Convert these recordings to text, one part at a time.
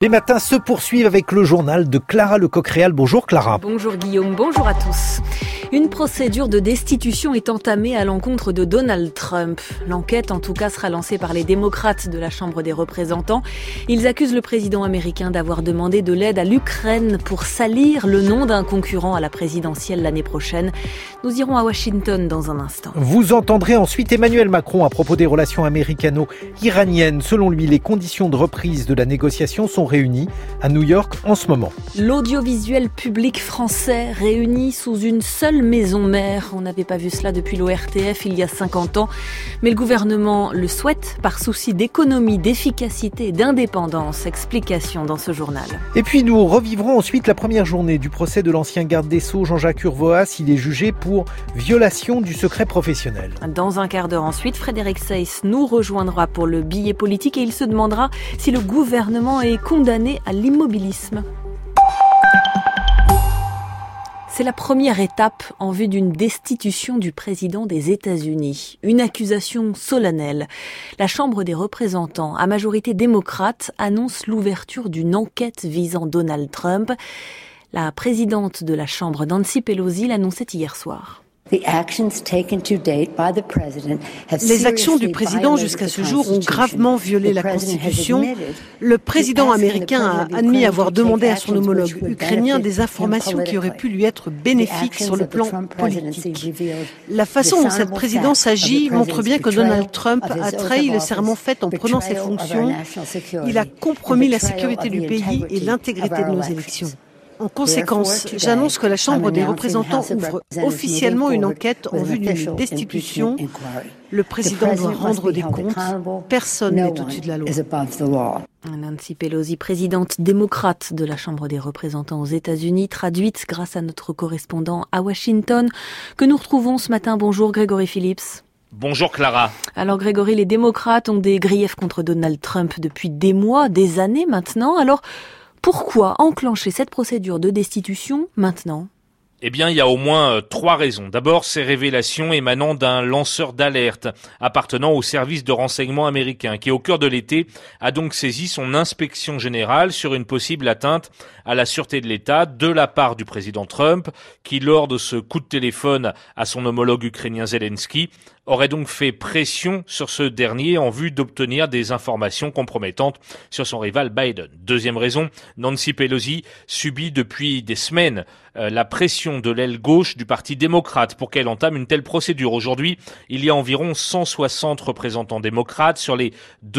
Les matins se poursuivent avec le journal de Clara Lecoq-Réal. Bonjour Clara. Bonjour Guillaume, bonjour à tous. Une procédure de destitution est entamée à l'encontre de Donald Trump. L'enquête, en tout cas, sera lancée par les démocrates de la Chambre des représentants. Ils accusent le président américain d'avoir demandé de l'aide à l'Ukraine pour salir le nom d'un concurrent à la présidentielle l'année prochaine. Nous irons à Washington dans un instant. Vous entendrez ensuite Emmanuel Macron à propos des relations américano-iraniennes. Selon lui, les conditions de reprise de la négociation sont réunies à New York en ce moment. L'audiovisuel public français réuni sous une seule maison mère. On n'avait pas vu cela depuis l'ORTF il y a 50 ans. Mais le gouvernement le souhaite par souci d'économie, d'efficacité et d'indépendance. Explication dans ce journal. Et puis nous revivrons ensuite la première journée du procès de l'ancien garde des Sceaux, Jean-Jacques Urvoas. Il est jugé pour violation du secret professionnel. Dans un quart d'heure ensuite, Frédéric Seyss nous rejoindra pour le billet politique et il se demandera si le gouvernement est condamné à l'immobilisme. C'est la première étape en vue d'une destitution du président des États-Unis. Une accusation solennelle. La Chambre des représentants, à majorité démocrate, annonce l'ouverture d'une enquête visant Donald Trump. La présidente de la Chambre, Nancy Pelosi, l'annonçait hier soir. Les actions du président jusqu'à ce jour ont gravement violé la Constitution. Le président américain a admis avoir demandé à son homologue ukrainien des informations qui auraient pu lui être bénéfiques sur le plan politique. La façon dont cette présidence agit montre bien que Donald Trump a trahi le serment fait en prenant ses fonctions. Il a compromis la sécurité du pays et l'intégrité de nos élections. En conséquence, j'annonce que la Chambre des représentants ouvre officiellement une enquête en vue d'une destitution. Le président doit rendre des comptes. Personne n'est au-dessus de la loi. Nancy Pelosi, présidente démocrate de la Chambre des représentants aux États-Unis, traduite grâce à notre correspondant à Washington, que nous retrouvons ce matin. Bonjour Grégory Phillips. Bonjour Clara. Alors Grégory, les démocrates ont des griefs contre Donald Trump depuis des mois, des années maintenant. Alors, pourquoi enclencher cette procédure de destitution maintenant ? Eh bien, il y a au moins 3 raisons. D'abord, ces révélations émanant d'un lanceur d'alerte appartenant au service de renseignement américain qui, au cœur de l'été, a donc saisi son inspection générale sur une possible atteinte à la sûreté de l'État de la part du président Trump qui, lors de ce coup de téléphone à son homologue ukrainien Zelensky, aurait donc fait pression sur ce dernier en vue d'obtenir des informations compromettantes sur son rival Biden. Deuxième raison, Nancy Pelosi subit depuis des semaines la pression de l'aile gauche du Parti démocrate pour qu'elle entame une telle procédure. Aujourd'hui, il y a environ 160 représentants démocrates sur les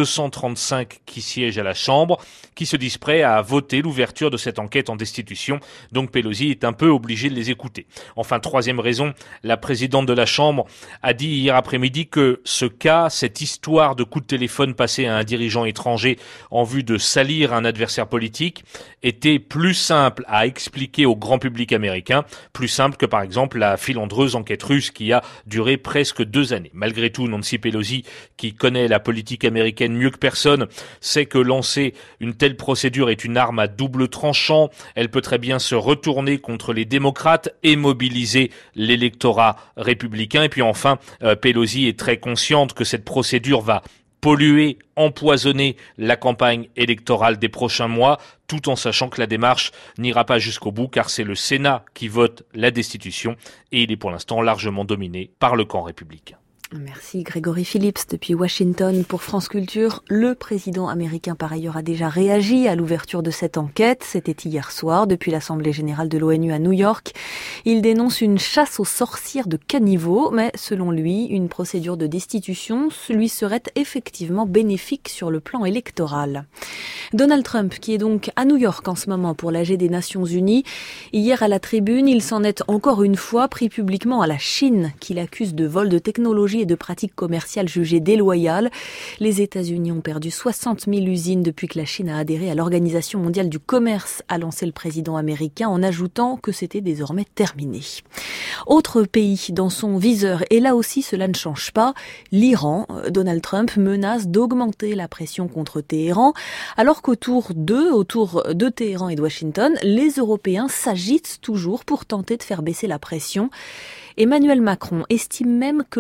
235 qui siègent à la Chambre qui se disent prêts à voter l'ouverture de cette enquête en destitution. Donc Pelosi est un peu obligée de les écouter. Enfin, troisième raison, la présidente de la Chambre a dit hier après-midi que ce cas, cette histoire de coup de téléphone passé à un dirigeant étranger en vue de salir un adversaire politique était plus simple à expliquer au grand public américain, plus simple que par exemple la filandreuse enquête russe qui a duré presque 2 années. Malgré tout, Nancy Pelosi, qui connaît la politique américaine mieux que personne, sait que lancer une telle procédure est une arme à double tranchant. Elle peut très bien se retourner contre les démocrates et mobiliser l'électorat républicain. Et puis enfin, Pelosi est très consciente que cette procédure va polluer, empoisonner la campagne électorale des prochains mois, tout en sachant que la démarche n'ira pas jusqu'au bout, car c'est le Sénat qui vote la destitution et il est pour l'instant largement dominé par le camp républicain. Merci Grégory Phillips depuis Washington pour France Culture. Le président américain par ailleurs a déjà réagi à l'ouverture de cette enquête. C'était hier soir depuis l'Assemblée générale de l'ONU à New York. Il dénonce une chasse aux sorcières de caniveau, mais selon lui, une procédure de destitution lui serait effectivement bénéfique sur le plan électoral. Donald Trump, qui est donc à New York en ce moment pour l'AG des Nations Unies, hier à la tribune, il s'en est encore une fois pris publiquement à la Chine, qu'il accuse de vol de technologie et de pratiques commerciales jugées déloyales. Les États-Unis ont perdu 60 000 usines depuis que la Chine a adhéré à l'Organisation mondiale du commerce, a lancé le président américain en ajoutant que c'était désormais terminé. Autre pays dans son viseur, et là aussi cela ne change pas, l'Iran. Donald Trump menace d'augmenter la pression contre Téhéran, alors qu'autour de Téhéran et de Washington, les Européens s'agitent toujours pour tenter de faire baisser la pression. Emmanuel Macron estime même que les conditions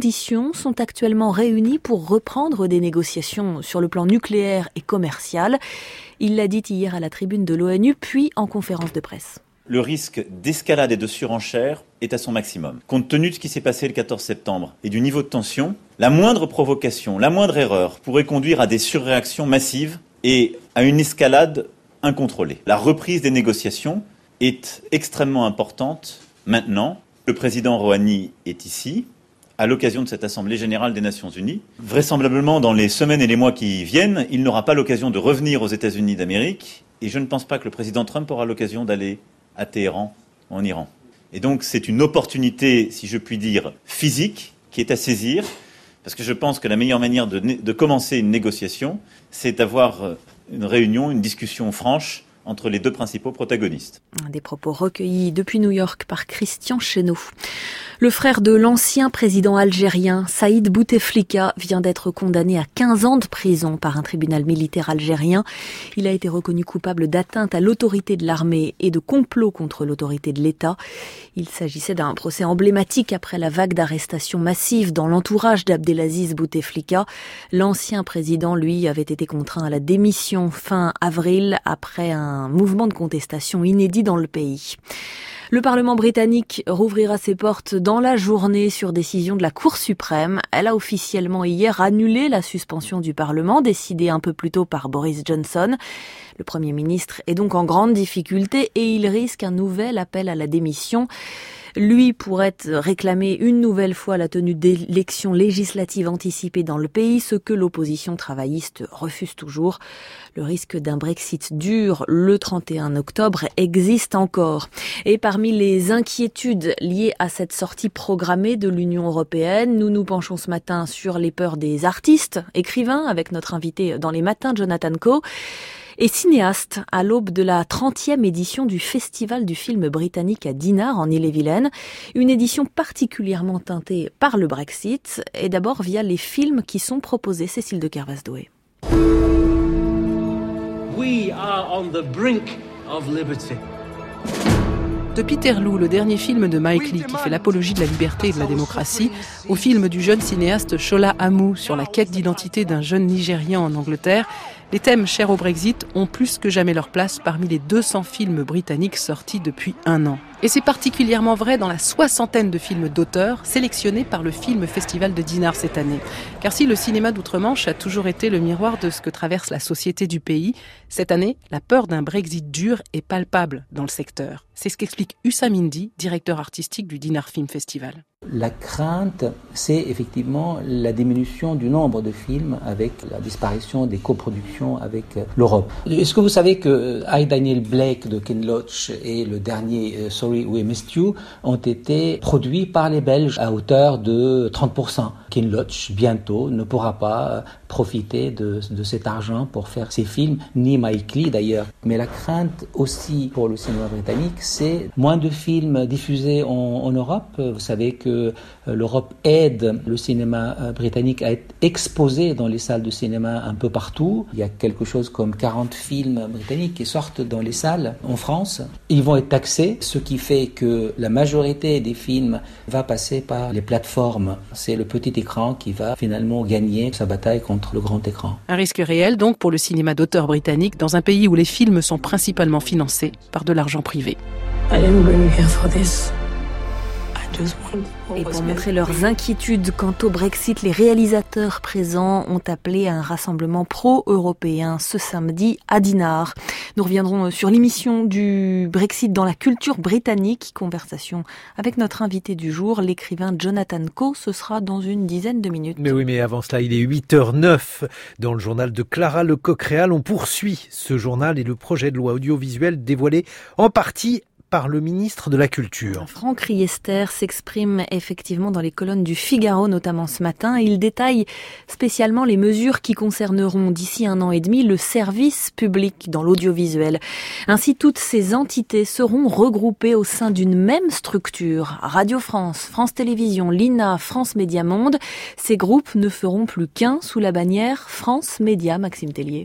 conditions sont actuellement réunies pour reprendre des négociations sur le plan nucléaire et commercial. Il l'a dit hier à la tribune de l'ONU, puis en conférence de presse. Le risque d'escalade et de surenchère est à son maximum. Compte tenu de ce qui s'est passé le 14 septembre et du niveau de tension, la moindre provocation, la moindre erreur pourrait conduire à des surréactions massives et à une escalade incontrôlée. La reprise des négociations est extrêmement importante maintenant. Le président Rouhani est ici, à l'occasion de cette Assemblée générale des Nations Unies. Vraisemblablement, dans les semaines et les mois qui viennent, il n'aura pas l'occasion de revenir aux États-Unis d'Amérique. Et je ne pense pas que le président Trump aura l'occasion d'aller à Téhéran, en Iran. Et donc, c'est une opportunité, si je puis dire, physique, qui est à saisir. Parce que je pense que la meilleure manière de commencer une négociation, c'est d'avoir une réunion, une discussion franche entre les deux principaux protagonistes. Des propos recueillis depuis New York par Christian Chesneau. Le frère de l'ancien président algérien, Saïd Bouteflika, vient d'être condamné à 15 ans de prison par un tribunal militaire algérien. Il a été reconnu coupable d'atteinte à l'autorité de l'armée et de complot contre l'autorité de l'État. Il s'agissait d'un procès emblématique après la vague d'arrestations massives dans l'entourage d'Abdelaziz Bouteflika. L'ancien président, lui, avait été contraint à la démission fin avril après un mouvement de contestation inédit dans le pays. Le Parlement britannique rouvrira ses portes dans la journée sur décision de la Cour suprême. Elle a officiellement hier annulé la suspension du Parlement, décidée un peu plus tôt par Boris Johnson. Le Premier ministre est donc en grande difficulté et il risque un nouvel appel à la démission. Lui pourrait réclamer une nouvelle fois la tenue d'élections législatives anticipées dans le pays, ce que l'opposition travailliste refuse toujours. Le risque d'un Brexit dur le 31 octobre existe encore. Et parmi les inquiétudes liées à cette sortie programmée de l'Union européenne, nous nous penchons ce matin sur les peurs des artistes, écrivains, avec notre invité dans les matins, Jonathan Coe, et cinéaste à l'aube de la 30e édition du Festival du film britannique à Dinard en Ille-et-Vilaine. Une édition particulièrement teintée par le Brexit et d'abord via les films qui sont proposés. Cécile de Kervasdoé. We are on the brink of liberty. De Peterloo, le dernier film de Mike Leigh qui fait l'apologie de la liberté et de la démocratie, au film du jeune cinéaste Shola Amu sur la quête d'identité d'un jeune Nigérian en Angleterre, les thèmes chers au Brexit ont plus que jamais leur place parmi les 200 films britanniques sortis depuis un an. Et c'est particulièrement vrai dans la 60aine de films d'auteurs sélectionnés par le Film Festival de Dinard cette année. Car si le cinéma d'outre-Manche a toujours été le miroir de ce que traverse la société du pays, cette année, la peur d'un Brexit dur est palpable dans le secteur. C'est ce qu'explique Hussam Indy, directeur artistique du Dinard Film Festival. La crainte, c'est effectivement la diminution du nombre de films avec la disparition des coproductions avec l'Europe. Est-ce que vous savez que I, Daniel Blake de Ken Loach et le dernier Sorry We Missed You ont été produits par les Belges à hauteur de 30%. Ken Loach, bientôt, ne pourra pas profiter de cet argent pour faire ses films, ni Mike Leigh d'ailleurs. Mais la crainte aussi pour le cinéma britannique, c'est moins de films diffusés en Europe. Vous savez que l'Europe aide le cinéma britannique à être exposé dans les salles de cinéma un peu partout. Il y a quelque chose comme 40 films britanniques qui sortent dans les salles en France. Ils vont être taxés, ce qui fait que la majorité des films va passer par les plateformes. C'est le petit écran qui va finalement gagner sa bataille contre le grand écran. Un risque réel donc pour le cinéma d'auteur britannique dans un pays où les films sont principalement financés par de l'argent privé. Et pour montrer leurs inquiétudes quant au Brexit, les réalisateurs présents ont appelé à un rassemblement pro-européen ce samedi à Dinard. Nous reviendrons sur l'émission du Brexit dans la culture britannique. Conversation avec notre invité du jour, l'écrivain Jonathan Coe. Ce sera dans une dizaine de minutes. Mais oui, mais avant cela, il est 8h09. Dans le journal de Clara Lecoq-Réal, on poursuit ce journal et le projet de loi audiovisuel dévoilé en partie par le ministre de la Culture. Franck Riester s'exprime effectivement dans les colonnes du Figaro, notamment ce matin. Il détaille spécialement les mesures qui concerneront d'ici 1 an et demi le service public dans l'audiovisuel. Ainsi, toutes ces entités seront regroupées au sein d'une même structure. Radio France, France Télévisions, l'INA, France Média Monde. Ces groupes ne feront plus qu'un sous la bannière France Média, Maxime Tellier.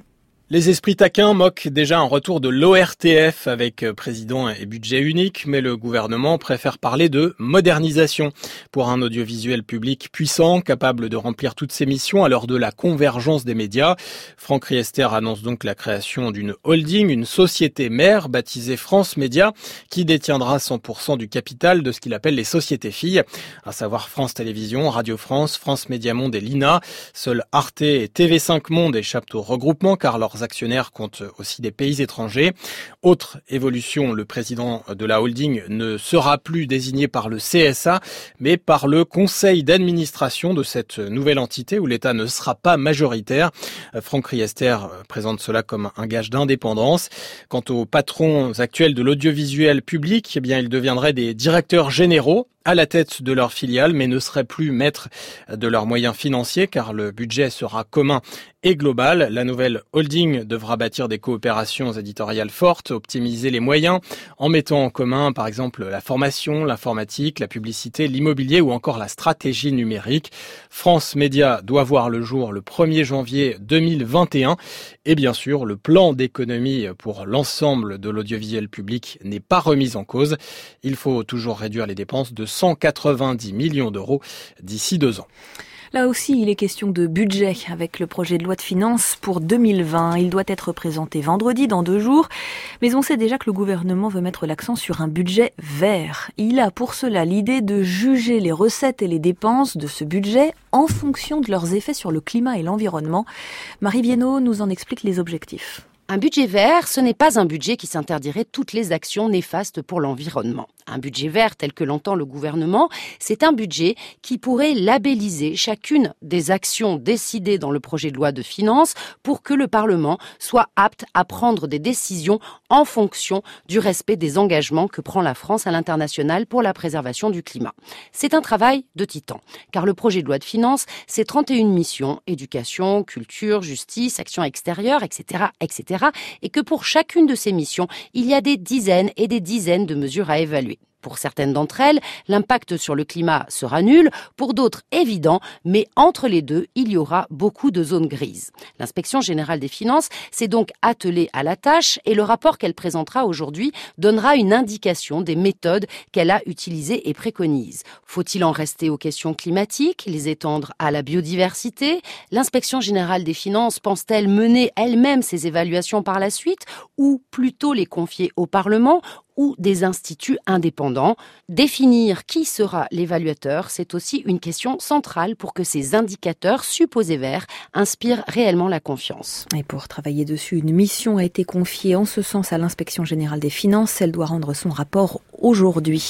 Les esprits taquins moquent déjà un retour de l'ORTF avec président et budget unique, mais le gouvernement préfère parler de modernisation. Pour un audiovisuel public puissant, capable de remplir toutes ses missions à l'heure de la convergence des médias, Franck Riester annonce donc la création d'une holding, une société mère baptisée France Média, qui détiendra 100% du capital de ce qu'il appelle les sociétés filles, à savoir France Télévisions, Radio France, France Média Monde et l'INA. Seuls Arte et TV5 Monde échappent au regroupement car leurs actionnaires comptent aussi des pays étrangers. Autre évolution, le président de la holding ne sera plus désigné par le CSA, mais par le conseil d'administration de cette nouvelle entité où l'État ne sera pas majoritaire. Franck Riester présente cela comme un gage d'indépendance. Quant aux patrons actuels de l'audiovisuel public, eh bien, ils deviendraient des directeurs généraux à la tête de leur filiale, mais ne seraient plus maîtres de leurs moyens financiers car le budget sera commun et global. La nouvelle holding devra bâtir des coopérations éditoriales fortes, optimiser les moyens en mettant en commun par exemple la formation, l'informatique, la publicité, l'immobilier ou encore la stratégie numérique. France Média doit voir le jour le 1er janvier 2021 et bien sûr le plan d'économie pour l'ensemble de l'audiovisuel public n'est pas remis en cause. Il faut toujours réduire les dépenses de 190 millions d'euros d'ici 2 ans. Là aussi, il est question de budget avec le projet de loi de finances pour 2020. Il doit être présenté vendredi, dans 2 jours. Mais on sait déjà que le gouvernement veut mettre l'accent sur un budget vert. Il a pour cela l'idée de juger les recettes et les dépenses de ce budget en fonction de leurs effets sur le climat et l'environnement. Marie Viennot nous en explique les objectifs. Un budget vert, ce n'est pas un budget qui s'interdirait toutes les actions néfastes pour l'environnement. Un budget vert tel que l'entend le gouvernement, c'est un budget qui pourrait labelliser chacune des actions décidées dans le projet de loi de finances pour que le Parlement soit apte à prendre des décisions en fonction du respect des engagements que prend la France à l'international pour la préservation du climat. C'est un travail de titan, car le projet de loi de finances, c'est 31 missions, éducation, culture, justice, action extérieure, etc., etc., et que pour chacune de ces missions, il y a des dizaines et des dizaines de mesures à évaluer. Pour certaines d'entre elles, l'impact sur le climat sera nul, pour d'autres évident, mais entre les deux, il y aura beaucoup de zones grises. L'Inspection générale des finances s'est donc attelée à la tâche et le rapport qu'elle présentera aujourd'hui donnera une indication des méthodes qu'elle a utilisées et préconise. Faut-il en rester aux questions climatiques, les étendre à la biodiversité? L'Inspection générale des finances pense-t-elle mener elle-même ces évaluations par la suite ou plutôt les confier au Parlement ou des instituts indépendants? Définir qui sera l'évaluateur, c'est aussi une question centrale pour que ces indicateurs supposés verts inspirent réellement la confiance. Et pour travailler dessus, une mission a été confiée en ce sens à l'Inspection générale des finances. Elle doit rendre son rapport aujourd'hui.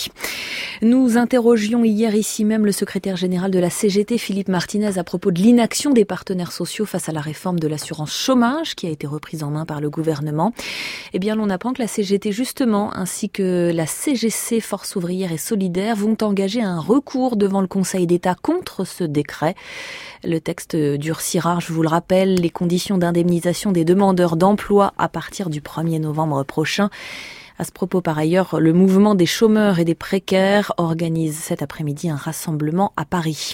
Nous interrogions hier ici même le secrétaire général de la CGT, Philippe Martinez, à propos de l'inaction des partenaires sociaux face à la réforme de l'assurance chômage qui a été reprise en main par le gouvernement. Eh bien, l'on apprend que la CGT, justement, ainsi que la CGC, Force ouvrière et solidaire, vont engager un recours devant le Conseil d'État contre ce décret. Le texte durcira, je vous le rappelle, les conditions d'indemnisation des demandeurs d'emploi à partir du 1er novembre prochain. À ce propos, par ailleurs, le mouvement des chômeurs et des précaires organise cet après-midi un rassemblement à Paris.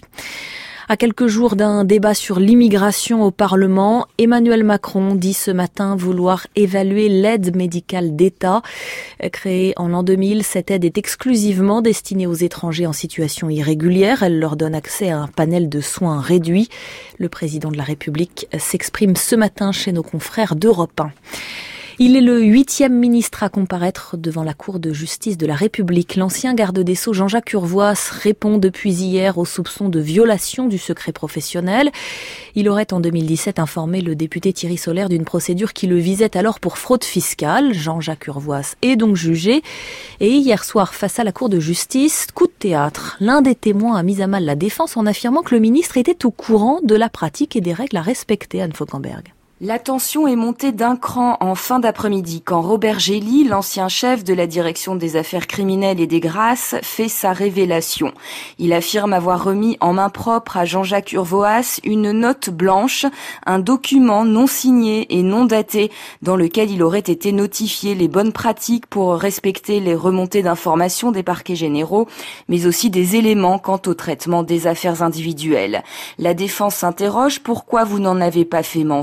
À quelques jours d'un débat sur l'immigration au Parlement, Emmanuel Macron dit ce matin vouloir évaluer l'aide médicale d'État. Créée en l'an 2000, cette aide est exclusivement destinée aux étrangers en situation irrégulière. Elle leur donne accès à un panel de soins réduit. Le président de la République s'exprime ce matin chez nos confrères d'Europe 1. Il est le 8e ministre à comparaître devant la Cour de justice de la République. L'ancien garde des Sceaux Jean-Jacques Urvoas répond depuis hier aux soupçons de violation du secret professionnel. Il aurait en 2017 informé le député Thierry Solère d'une procédure qui le visait alors pour fraude fiscale. Jean-Jacques Urvoas est donc jugé. Et hier soir, face à la Cour de justice, coup de théâtre. L'un des témoins a mis à mal la défense en affirmant que le ministre était au courant de la pratique et des règles à respecter, Anne Fauquemberg. La tension est montée d'un cran en fin d'après-midi quand Robert Gély, l'ancien chef de la direction des affaires criminelles et des grâces, fait sa révélation. Il affirme avoir remis en main propre à Jean-Jacques Urvoas une note blanche, un document non signé et non daté dans lequel il aurait été notifié les bonnes pratiques pour respecter les remontées d'informations des parquets généraux, mais aussi des éléments quant au traitement des affaires individuelles. La défense s'interroge: pourquoi vous n'en avez pas fait mention,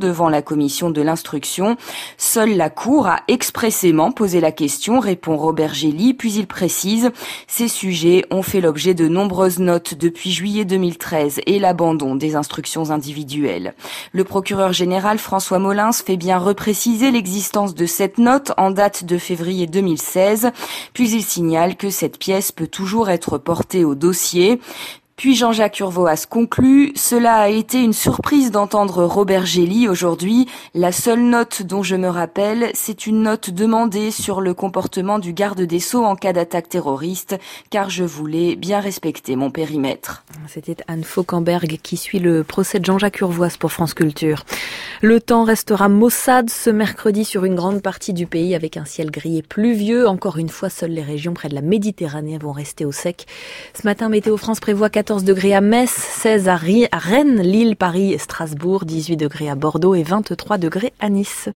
devant la commission de l'instruction. Seule la Cour a expressément posé la question, répond Robert Gély, puis il précise « Ces sujets ont fait l'objet de nombreuses notes depuis juillet 2013 et l'abandon des instructions individuelles. » Le procureur général François Molins fait bien repréciser l'existence de cette note en date de février 2016, puis il signale que cette pièce peut toujours être portée au dossier. Puis Jean-Jacques Urvoas conclut « Cela a été une surprise d'entendre Robert Gély aujourd'hui. La seule note dont je me rappelle, c'est une note demandée sur le comportement du garde des Sceaux en cas d'attaque terroriste, car je voulais bien respecter mon périmètre. » C'était Anne Fauquemberg qui suit le procès de Jean-Jacques Urvoas pour France Culture. Le temps restera maussade ce mercredi sur une grande partie du pays avec un ciel gris et pluvieux. Encore une fois, seules les régions près de la Méditerranée vont rester au sec. Ce matin, Météo France prévoit 14 degrés à Metz, 16 à Rennes, Lille, Paris, Strasbourg, 18 degrés à Bordeaux et 23 degrés à Nice.